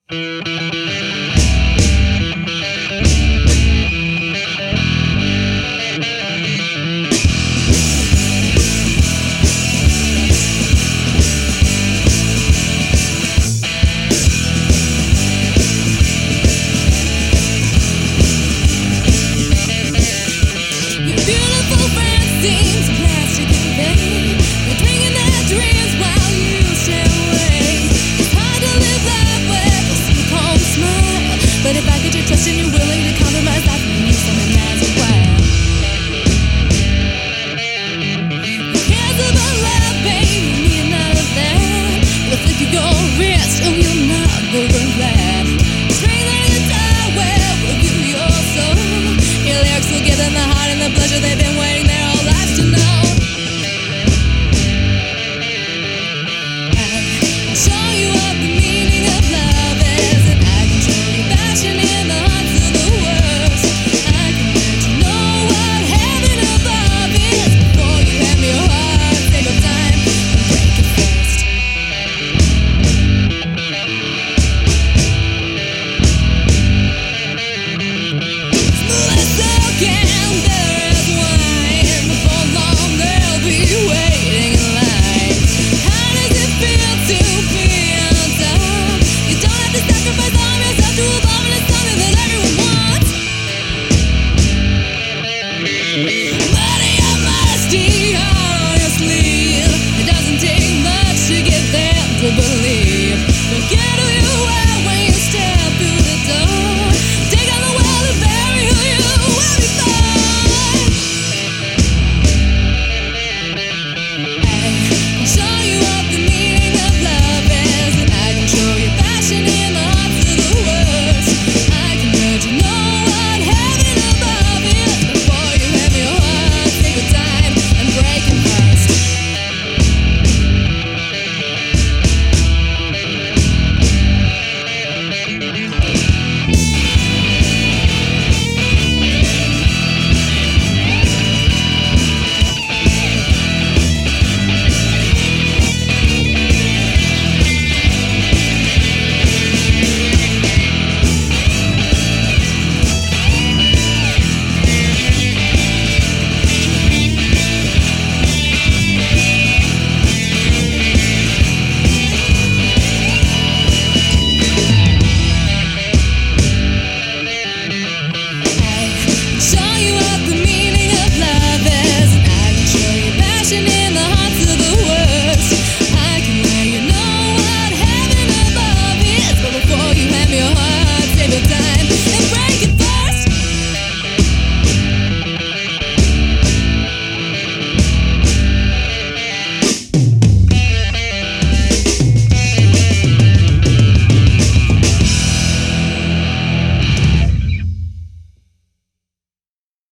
But if I get your trust and you're willing to compromise, I can use something as well. Who cares about love, baby? Me none of that. But think you're your wrist, and you'll not go back.